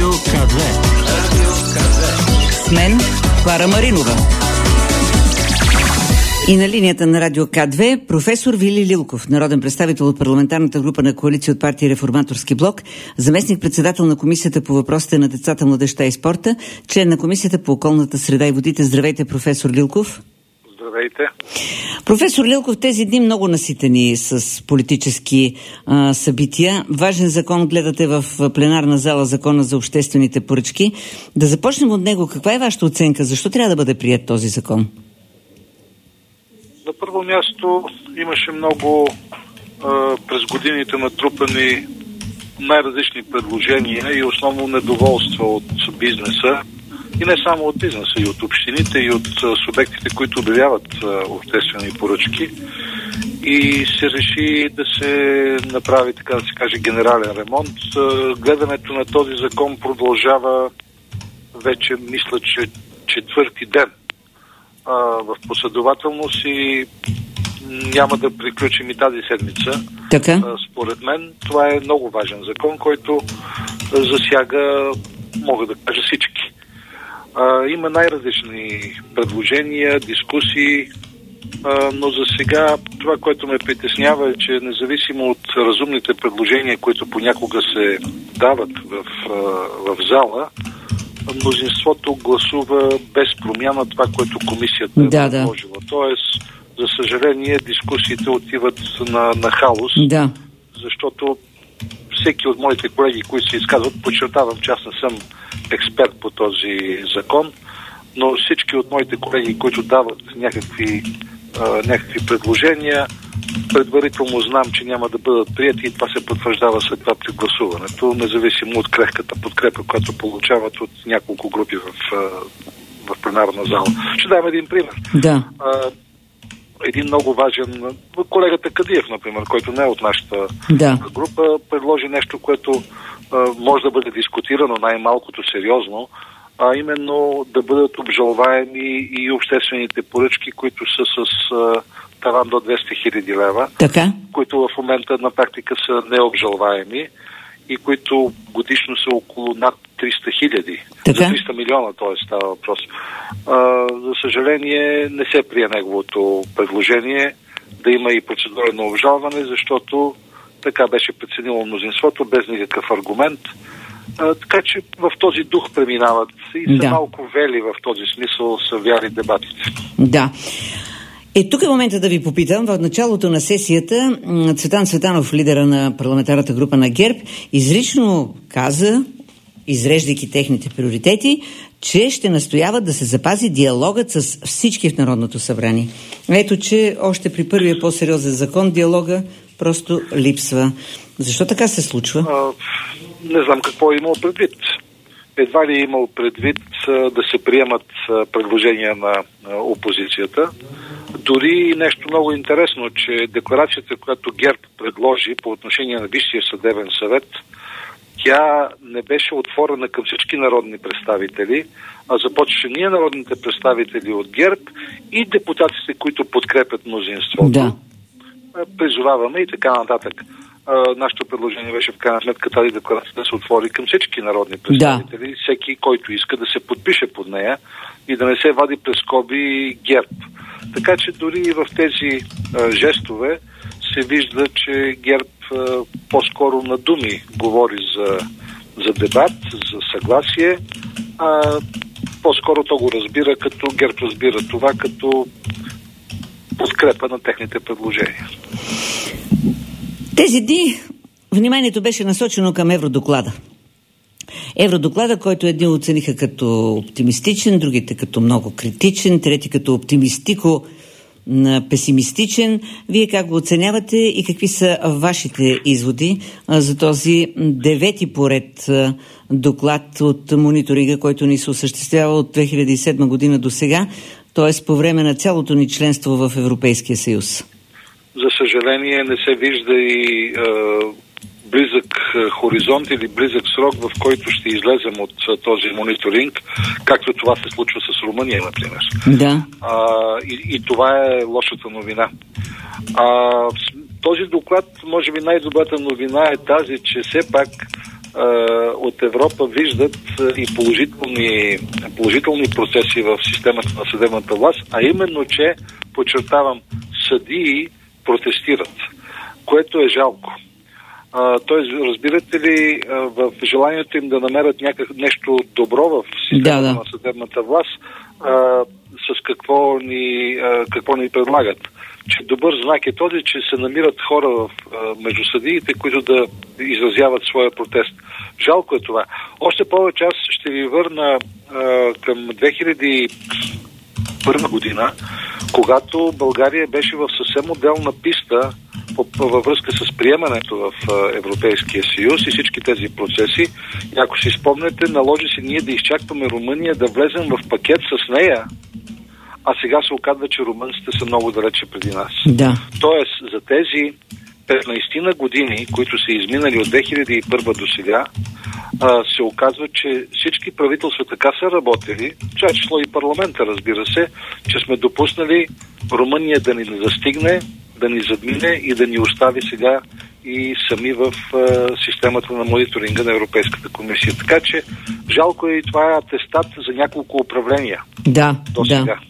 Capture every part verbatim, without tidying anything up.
ка две. С мен Клара Маринова. И на линията на Радио ка две професор Вили Лилков, народен представител от парламентарната група на коалиция от партия Реформаторски блок, заместник-председател на Комисията по въпросите на децата, младежта и спорта, член на Комисията по околната среда и водите. Здравейте, професор Лилков. Здравейте. Професор Лилков, тези дни много наситени с политически а, събития. Важен закон гледате в пленарна зала, закона за обществените поръчки. Да започнем от него. Каква е вашата оценка? Защо трябва да бъде приет този закон? На първо място имаше много а, през годините натрупани най-различни предложения и основно недоволство от бизнеса. И не само от бизнеса, и от общините, и от а, субектите, които обявяват а, обществени поръчки. И се реши да се направи, така да се каже, генерален ремонт. А, гледането на този закон продължава вече, мисля, че четвърти ден а, в последователност и няма да приключим и тази седмица. Така? А, според мен това е много важен закон, който а, засяга, мога да кажа, всички. Uh, има най-различни предложения, дискусии, uh, но за сега това, което ме притеснява е, че независимо от разумните предложения, които понякога се дават в, uh, в зала, мнозинството гласува без промяна това, което комисията да, е предложила. Да. Тоест, за съжаление, дискусиите отиват на, на хаос, да. Защото всеки от моите колеги, които се изказват, подчертавам, че аз не съм експерт по този закон, но всички от моите колеги, които дават някакви, а, някакви предложения, предварително знам, че няма да бъдат прияти и това се потвърждава след това при гласуването, независимо от крехката подкрепа, която получават от няколко групи в, в пленарна зала. Ще дам един пример. Да. А, един много важен, колегата Кадиев, например, който не е от нашата да. група, предложи нещо, което а, може да бъде дискутирано най-малкото сериозно, а именно да бъдат обжалваеми и обществените поръчки, които са с а, таван до двеста хиляди лева, така? които в момента на практика са необжалваеми и които годишно са около над триста хиляди. За триста милиона, т.е. става въпрос. А, за съжаление не се прие неговото предложение да има и процедура на обжалване, защото така беше преценило мнозинството, без никакъв аргумент. А, така че в този дух преминават и са да. малко вели в този смисъл са вяли дебатите. Да. Е, тук е момента да ви попитам. В началото на сесията Цветан Цветанов, лидера на парламентарната група на ГЕРБ, изрично каза, изреждайки техните приоритети, че ще настояват да се запази диалогът с всички в Народното събрание. Ето, че още при първия по-сериозен закон диалога просто липсва. Защо така се случва? А, не знам какво е имал предвид. Едва ли е имал предвид а, да се приемат а, предложения на а, опозицията. Дори нещо много интересно, че декларацията, която ГЕРБ предложи по отношение на Висшия съдебен съвет, тя не беше отворена към всички народни представители, а започваше ние, народните представители от ГЕРБ и депутатите, които подкрепят мнозинството. Да. Призоваваме и така нататък. Нашето предложение беше в крайна сметка тази декларация да се отвори към всички народни представители. Да. Всеки, който иска да се подпише под нея и да не се вади през скоби ГЕРБ. Така че дори в тези а, жестове се вижда, че ГЕРБ а, по-скоро на думи говори за, за дебат, за съгласие, а по-скоро то го разбира като ГЕРБ разбира това като подкрепа на техните предложения. Тези дни вниманието беше насочено към Евродоклада. Евродоклада, който едни оцениха като оптимистичен, другите като много критичен, трети като оптимистико песимистичен. Вие как го оценявате и какви са вашите изводи за този девети поред доклад от мониторинга, който ни се осъществява от две хиляди и седма година до сега, т.е. по време на цялото ни членство в Европейския съюз? За съжаление не се вижда и е, близък хоризонт или близък срок, в който ще излезем от този мониторинг, както това се случва с Румъния, например. Да. А, и, и това е лошата новина. А, този доклад, може би най-добрата новина е тази, че все пак от Европа виждат и положителни, положителни процеси в системата на съдебната власт, а именно, че, подчертавам, съдии протестират, което е жалко. Тоест, разбирате ли, в желанието им да намерят някак, нещо добро в системата да, да. на съдебната власт, а, с какво ни, а, какво ни предлагат? Че добър знак е този, че се намират хора в, а, между съдиите, които да изразяват своя протест. Жалко е това. Още повече аз ще ви върна а, към две хиляди и първа година, когато България беше в съвсем отделна писта във връзка с приемането в Европейския съюз и всички тези процеси. И ако си спомнете, наложи се ние да изчакваме Румъния да влезем в пакет с нея, а сега се оказва, че румънците са много далече преди нас. Да. Тоест, за тези петнайсет години, които са изминали от две хиляди и първа до сега, се оказва, че всички правителства така са работили, това число и парламента, разбира се, че сме допуснали Румъния да ни не застигне, да ни задмине и да ни остави сега и сами в а, системата на мониторинга на Европейската комисия. Така че жалко е и това е атестат за няколко управления. Да, до сега. Да.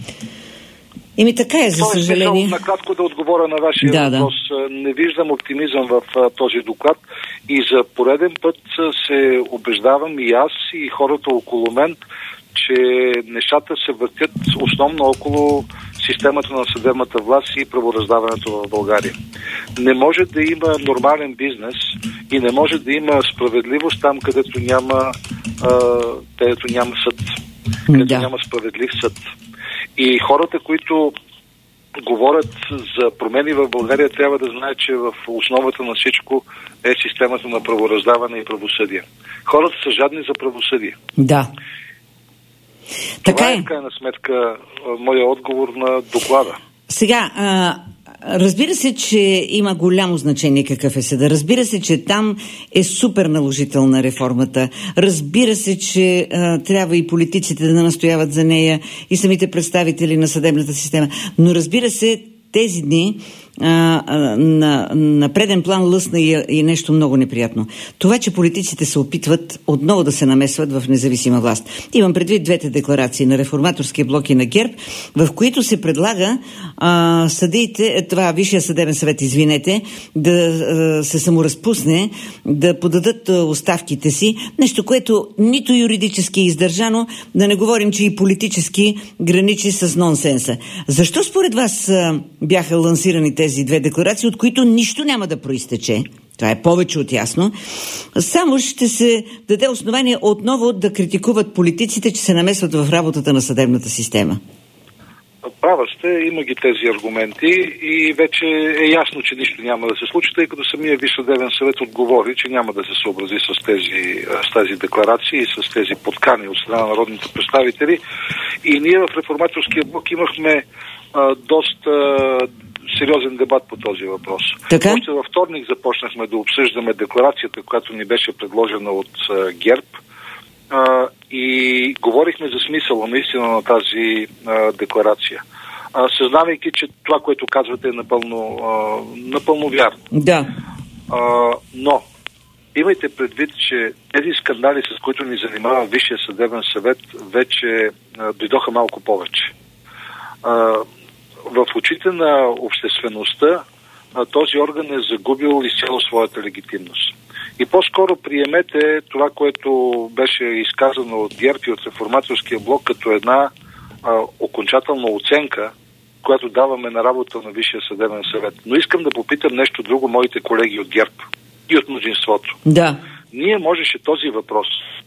Еми така е, за Тоест, съжаление. Накратко да отговоря на вашия да, въпрос. Да. Не виждам оптимизъм в а, този доклад и за пореден път а, се убеждавам и аз, и хората около мен, че нещата се въртят основно около системата на съдебната власт и правораздаването в България. Не може да има нормален бизнес и не може да има справедливост там, където няма, а, където няма съд. Където да. няма справедлив съд. И хората, които говорят за промени в България, трябва да знаят, че в основата на всичко е системата на правораздаване и правосъдие. Хората са жадни за правосъдие. Да. Това така е, в крайна сметка, моя отговор на доклада. Сега, а, разбира се, че има голямо значение какъв е съда. Разбира се, че там е супер наложителна реформата. Разбира се, че а, трябва и политиците да настояват за нея, и самите представители на съдебната система. Но разбира се, тези дни а, а, на, на преден план лъсна и, и нещо много неприятно. Това, че политиците се опитват отново да се намесват в независима власт. Имам предвид двете декларации на Реформаторския блок и на ГЕРБ, в които се предлага а, съдиите, това Висшия съдебен съвет, извинете, да а, се саморазпусне, да подадат а, оставките си. Нещо, което нито юридически е издържано, да не говорим, че и политически граничи с нонсенса. Защо според вас а, бяха лансирани тези две декларации, от които нищо няма да проистече? Това е повече от ясно. Само ще се даде основание отново да критикуват политиците, че се намесват в работата на съдебната система. Права сте, има ги тези аргументи и вече е ясно, че нищо няма да се случи, тъй като самия Висш съдебен съвет отговори, че няма да се съобрази с тези, с тези декларации и с тези подкани от страна на народните представители. И ние в Реформаторския блок имахме а, доста сериозен дебат по този въпрос. Така? Още във вторник започнахме да обсъждаме декларацията, която ни беше предложена от а, ГЕРБ, а, и говорихме за смисъла наистина на тази а, декларация. А, съзнавайки, че това, което казвате, е напълно, а, напълно вярно. Да. А, но имайте предвид, че тези скандали, с които ни занимава Висшия съдебен съвет, вече а, дойдоха малко повече. А, в очите на обществеността а, този орган е загубил изцяло своята легитимност. И по-скоро приемете това, което беше изказано от ГЕРБ и от Реформаторския блок, като една а, окончателна оценка, която даваме на работа на Висшия съдебен съвет. Но искам да попитам нещо друго моите колеги от ГЕРБ и от мнозинството. Да. Ние можеше този въпрос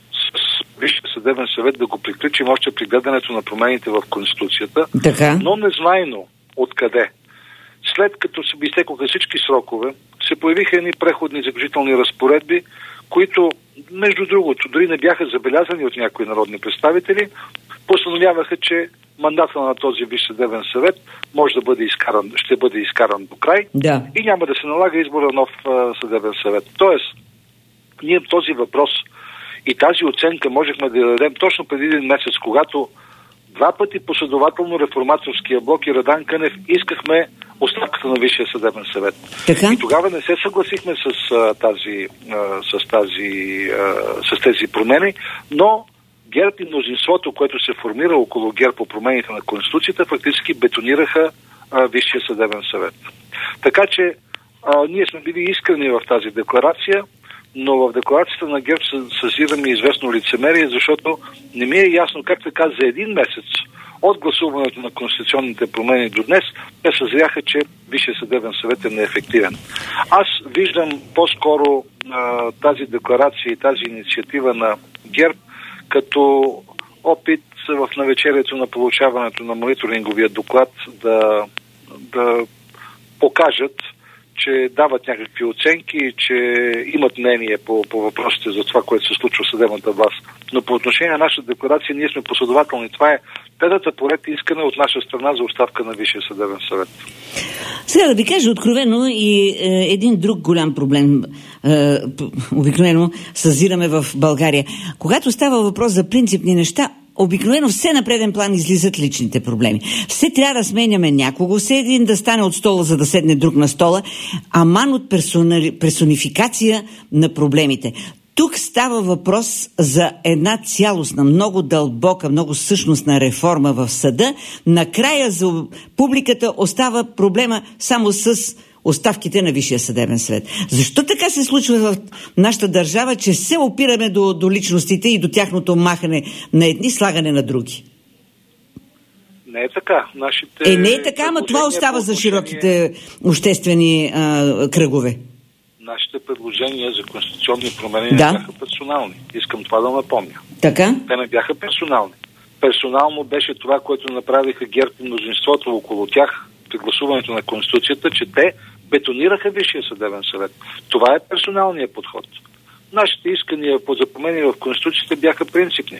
с Висшия съдебен съвет да го приключим още при гледането на промените в Конституцията, така, но незнайно откъде. След като се изтекоха всички срокове, се появиха едни преходни заключителни разпоредби, които, между другото, дори не бяха забелязани от някои народни представители, постановяваха, че мандата на този Висш съдебен съвет може да бъде изкаран, ще бъде изкаран до край, да, и няма да се налага избор на нов а, съдебен съвет. Тоест, ние този въпрос и тази оценка можехме да дадем точно преди един месец, когато два пъти последователно Реформаторския блок и Радан Кънев искахме оставката на Висшия съдебен съвет. Така? И тогава не се съгласихме с, а, тази, а, с, тази, а, с тези промени, но ГЕРБ и мнозинството, което се формира около ГЕРБ по промените на Конституцията, фактически бетонираха а, Висшия съдебен съвет. Така че а, ние сме били искрени в тази декларация, но в декларацията на ГЕРБ съзираме известно лицемерие, защото не ми е ясно как така за един месец от гласуването на конституционните промени до днес, те съзряха, че Висшия съдебен съвет е неефективен. Аз виждам по-скоро а, тази декларация и тази инициатива на ГЕРБ като опит в навечерието на получаването на мониторинговия доклад да, да покажат, че дават някакви оценки, че имат мнение по, по въпросите за това, което се случва в съдебната власт. Но по отношение на нашата декларация ние сме последователни. Това е петата поред искане от наша страна за оставка на Висшия съдебен съвет. Сега да ви кажа откровено и е, един друг голям проблем е, обикновено съзираме в България. Когато става въпрос за принципни неща, обикновено все на преден план излизат личните проблеми. Все трябва да сменяме някого, все един да стане от стола, за да седне друг на стола, аман от персони... персонификация на проблемите. Тук става въпрос за една цялостна, много дълбока, много същностна реформа в съда. Накрая за публиката остава проблема само с оставките на Висшия съдебен съвет. Защо така се случва в нашата държава, че се опираме до, до личностите и до тяхното махане на едни, слагане на други? Не е така. Нашите е, не е така, ама това остава за широките обществени а, кръгове. Нашите предложения за конституционни промени да. не бяха персонални. Искам това да напомня. Така? Те не бяха персонални. Персонално беше това, което направиха ГЕРБ и мнозинството около тях при гласуването на Конституцията, че те бетонираха Висшия съдебен съвет. Това е персоналният подход. Нашите искания по запомени в Конституцията бяха принципни.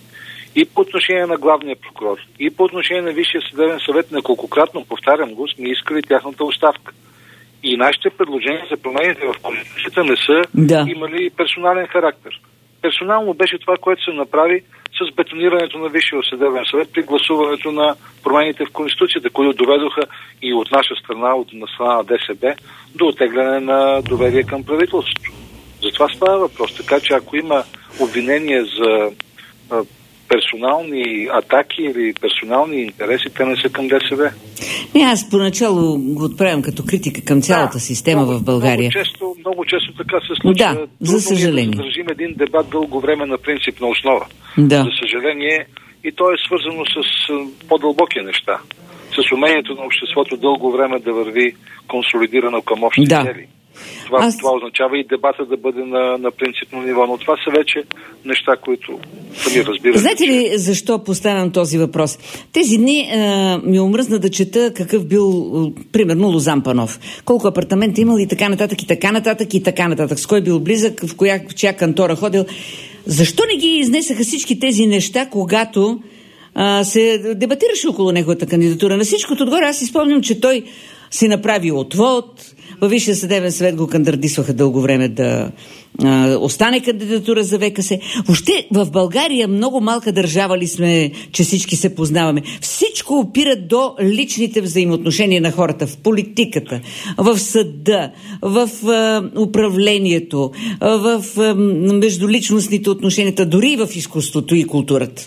И по отношение на главния прокурор, и по отношение на Висшия съдебен съвет, неколкократно, повтарям го, сме искали тяхната оставка. И нашите предложения за промените в Конституцията не са да. имали персонален характер. Персонално беше това, което се направи с бетонирането на Висшия съдебен съвет при гласуването на промените в Конституцията, които доведоха и от наша страна, от на страна на ДСБ, до оттегляне на доверие към правителството. За това става въпрос. Така че ако има обвинения за а, персонални атаки или персонални интереси, те не са към ДСБ. Не, аз поначало го отправям като критика към цялата да, система много, в България. Много често, много често така се случва. Да, за съжаление. Да държим един дебат дълго време на принципна основа. Да. За съжаление, и то е свързано с по-дълбоки неща. С умението на обществото дълго време да върви консолидирано към общи да. цели. Това, Аз... това означава и дебата да бъде на, на принципно ниво, но това са вече неща, които сами разбирате. Знаете ли защо поставям този въпрос? Тези дни е, ми омръзна да чета какъв бил, примерно, Лозан Панов. Колко апартамента имал и така нататък, и така нататък, и така нататък. С кой бил близък, в коя, в чия кантора ходил. Защо не ги изнесаха всички тези неща, когато а, се дебатираше около неговата кандидатура? На всичкото отгоре аз си спомням, че той си направи отвод. Във Висшия съдебен съвет го кандидатстваха дълго време да а, остане кандидатура за ВКС. Въобще в България много малка държава ли сме, че всички се познаваме. Всичко опира до личните взаимоотношения на хората в политиката, в съда, в а, управлението, в а, междуличностните отношения, дори и в изкуството и културата.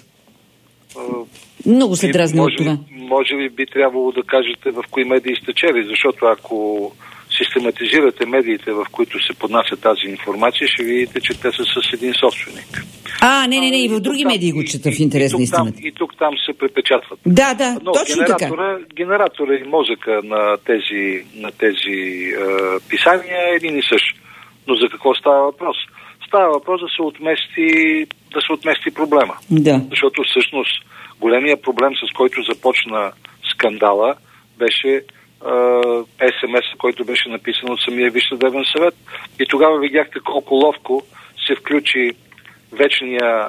Много се дразни от това. Може би би трябвало да кажете в кои медии сте чели, защото ако систематизирате медиите, в които се поднася тази информация, ще видите, че те са с един собственик. А, не, не, не, и в други медии го чета в интерес на истината. И тук там се препечатват. Да, да, но точно генератора, така. Генератора и мозъка на тези, на тези е, писания е един и същ. Но за какво става въпрос? Става въпрос да се отмести, да се отмести проблема. Да. Защото всъщност големия проблем, с който започна скандала, беше ес ем ес, който беше написан от самия Висш съдебен съвет. И тогава видяхте колко ловко се включи вечния а,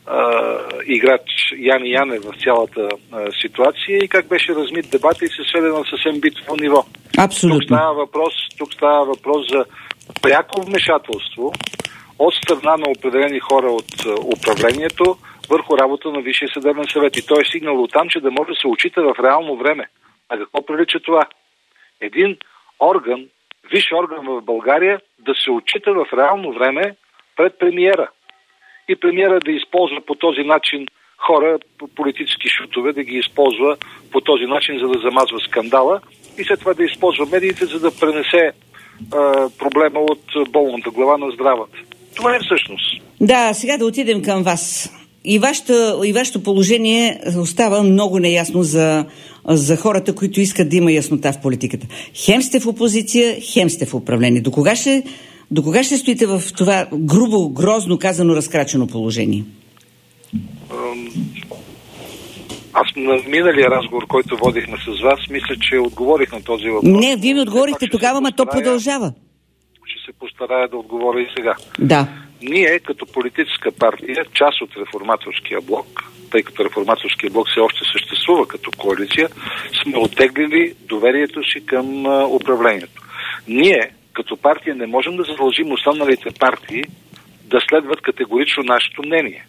играч Яни Янев в цялата а, ситуация и как беше размит дебата и се сведе на съвсем битово ниво. Абсолютно. Тук става въпрос, тук става въпрос за пряко вмешателство от страна на определени хора от а, управлението върху работа на Висшия съдебен съвет. И той е стигнал от там, че да може да се отчита в реално време. А какво прилича това? един орган, висш орган в България да се отчита в реално време пред премиера. И премиера да използва по този начин хора, политически шутове, да ги използва по този начин, за да замазва скандала и след това да използва медиите, за да пренесе а, проблема от болната глава на здравата. Това е всъщност. Да, сега да отидем към вас. И вашето, и вашето положение остава много неясно за, за хората, които искат да има яснота в политиката. Хем сте в опозиция, хем сте в управление. До кога ще, до кога ще стоите в това грубо, грозно казано разкрачено положение? Аз на миналия разговор, който водихме с вас, мисля, че отговорих на този въпрос. Не, вие ми отговорихте тогава, ма то продължава. Ще се постарая да отговоря и сега. Да. Ние, като политическа партия, част от реформаторския блок, тъй като реформаторския блок все още съществува като коалиция, сме оттеглили доверието си към а, управлението. Ние, като партия, не можем да задължим останалите партии да следват категорично нашето мнение.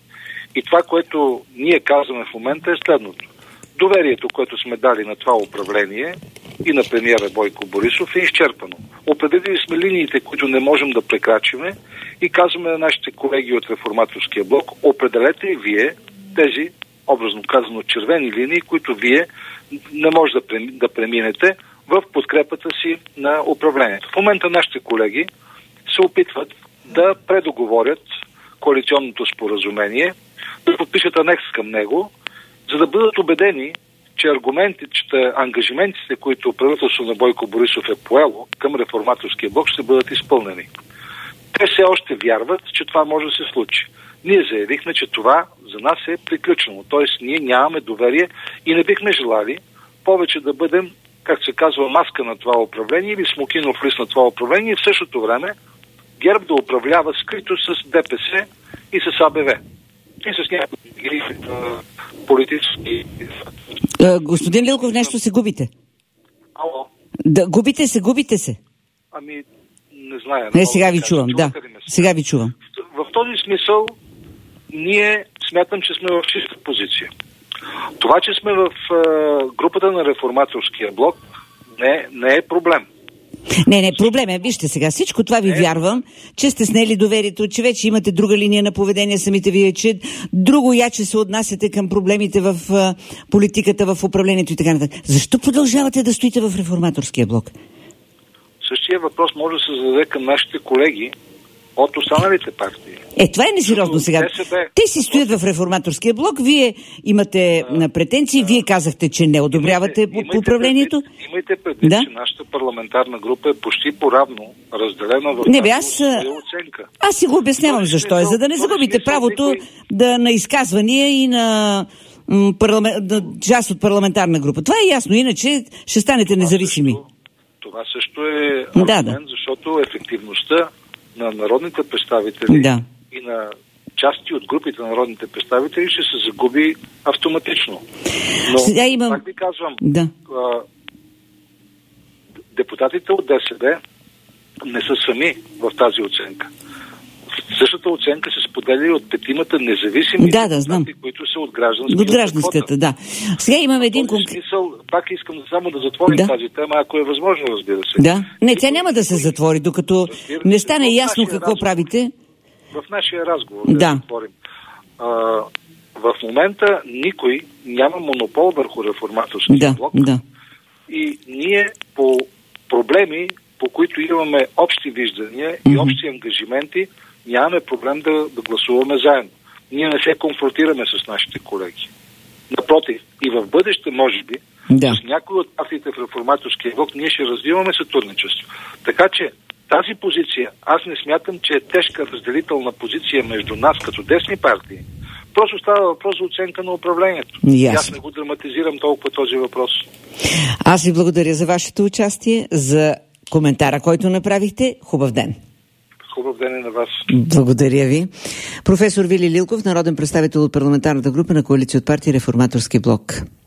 И това, което ние казваме в момента, е следното. Доверието, което сме дали на това управление и на премиера Бойко Борисов, е изчерпано. Определили сме линиите, които не можем да прекрачиме и казваме на нашите колеги от реформаторския блок, определете и вие тези, образно казано, червени линии, които вие не може да преминете в подкрепата си на управлението. В момента нашите колеги се опитват да предоговорят коалиционното споразумение, да подпишат анекс към него, за да бъдат убедени, че аргументите, че ангажиментите, които правителството на Бойко Борисов е поело към реформаторския блок, ще бъдат изпълнени. Те все още вярват, че това може да се случи. Ние заявихме, че това за нас е приключено. Тоест, ние нямаме доверие и не бихме желали повече да бъдем, как се казва, маска на това управление или смокинов лист на това управление и в същото време ГЕРБ да управлява скрито с ДПС и с А Б В. И с някакви политически... Господин Лилков, нещо се губите. Ало? Да, губите се, губите се. Ами, не зная. Не, сега ви чувам, да. Сега ви чувам. В, в този смисъл, ние смятам, че сме в чиста позиция. Това, че сме в а, групата на реформаторския блок, не, не е проблем. Не, не, проблем е. Вижте сега, всичко това ви не. Вярвам, че сте снели доверието, че вече имате друга линия на поведение самите вие, че друго яче се отнасяте към проблемите в а, политиката, в управлението и така нататък. Защо продължавате да стоите в реформаторския блок? Същия въпрос може да се зададе към нашите колеги от останалите партии. Е, това е несериозно сега. Те си стоят в реформаторския блок, вие имате а, претенции, а, вие казахте, че не одобрявате имайте, по управлението. Имайте, имайте предвид, да? Че нашата парламентарна група е почти поравно разделена в не, бе, аз, оценка. Аз си го обяснявам този защо смисъл, е, за да не загубите правото никой... да на изказвания и на, м, парламент, на част от парламентарна група. Това е ясно, иначе ще станете това независими. Също, това също е аргумент, да, да. Защото ефективността на народните представители да. И на части от групите на народните представители ще се загуби автоматично. Но, сега имам... пак ви казвам, да. а, депутатите от Д С Б не са сами в тази оценка. Същата оценка се споделя от петимата независими да, да, знам. които са от гражданската. От гражданската, да. Сега имам един конкретен... смисъл, пак искам само да затворим да. Тази тема, ако е възможно, разбира се. Да. Не, тя няма да се затвори, докато не стане ясно какво разговор, правите. В нашия разговор да, да затворим. А, в момента никой няма монопол върху реформаторския да, блок. Да. И ние по проблеми, по които имаме общи виждания mm-hmm. и общи ангажименти, нямаме проблем да, да гласуваме заедно. Ние не се конфронтираме с нашите колеги. Напротив, и в бъдеще, може би, да. С някои от партиите в реформаторския блок ние ще развиваме сътрудничество. Така че тази позиция, аз не смятам, че е тежка разделителна позиция между нас като десни партии. Просто става въпрос за оценка на управлението. И аз не го драматизирам толкова този въпрос. Аз ви благодаря за вашето участие, за коментара, който направихте. Хубав ден! Хубав ден е на вас. Благодаря ви. Професор Вили Лилков, народен представител от парламентарната група на Коалиция от партии Реформаторски блок.